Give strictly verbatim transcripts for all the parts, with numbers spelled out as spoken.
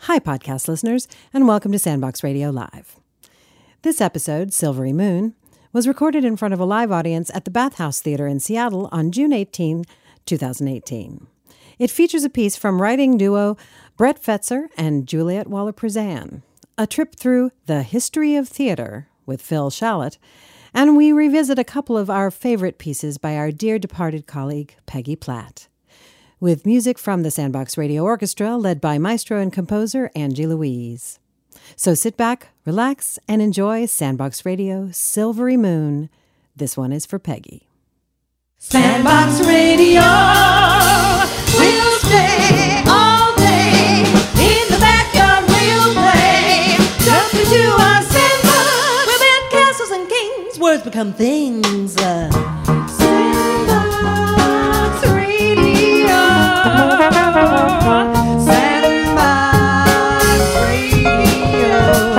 Hi, podcast listeners, and welcome to Sandbox Radio Live. This episode, Silvery Moon, was recorded in front of a live audience at the Bathhouse Theater in Seattle on June eighteenth, twenty eighteen. It features a piece from writing duo Brett Fetzer and Juliet Waller-Prezan, a trip through the history of theater with Phil Shallot, and we revisit a couple of our favorite pieces by our dear departed colleague, Peggy Platt, with music from the Sandbox Radio Orchestra led by maestro and composer Angie Louise. So sit back, relax, and enjoy Sandbox Radio Silvery Moon. This one is for Peggy. Sandbox Radio, we'll stay all day. In the backyard we'll play. Jump into our sandbox. We'll build castles and kings. Words become things. Uh, Sandbox Radio. Sandbox Radio.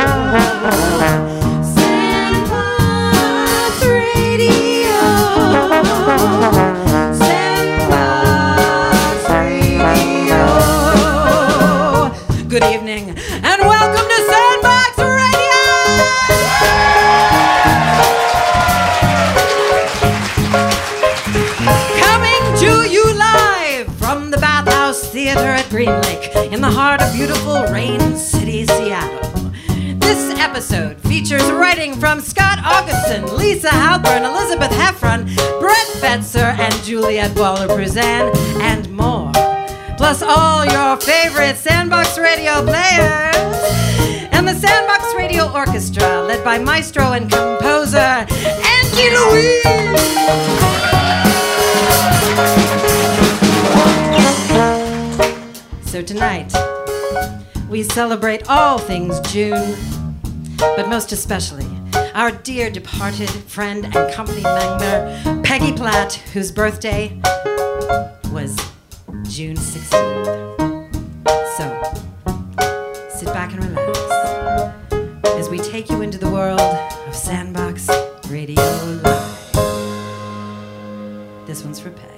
Sandbox Radio. Sandbox Radio. Good evening and welcome to Sandbox Radio. Coming to you live from the Bathhouse Theater at Green Lake in the heart of beautiful Rain City, Seattle. This episode features writing from Scott Augustin, Lisa Halpern, Elizabeth Heffron, Brett Fetzer, and Juliet Waller-Prezan, and more. Plus all your favorite Sandbox Radio players. And the Sandbox Radio Orchestra, led by maestro and composer Angie Louise. So tonight, we celebrate all things June, but most especially our dear departed friend and company member, Peggy Platt, whose birthday was June sixteenth. So, sit back and relax as we take you into the world of Sandbox Radio Live. This one's for Peg.